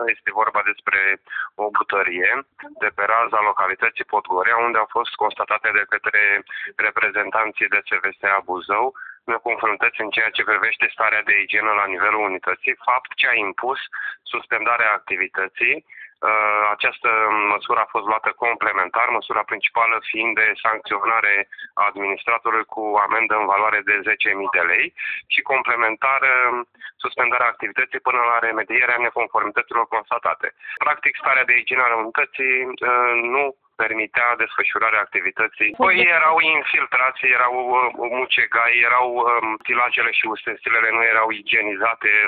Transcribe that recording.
este vorba despre o butărie de pe raza localității Podgorea, unde au fost constatate de către reprezentanții de CVS Buzău neconformități în ceea ce privește starea de igienă la nivelul unității, fapt ce a impus suspendarea activității. Această măsură a fost luată complementar, măsura principală fiind de sancționare a administratorului cu amendă în valoare de 10.000 de lei și complementar suspendarea activității până la remedierea neconformităților constatate. Practic, starea de igienă a unității nu permitea desfășurarea activității. Păi erau infiltrații, erau mucegai, erau utilajele și ustensilele nu erau igienizate,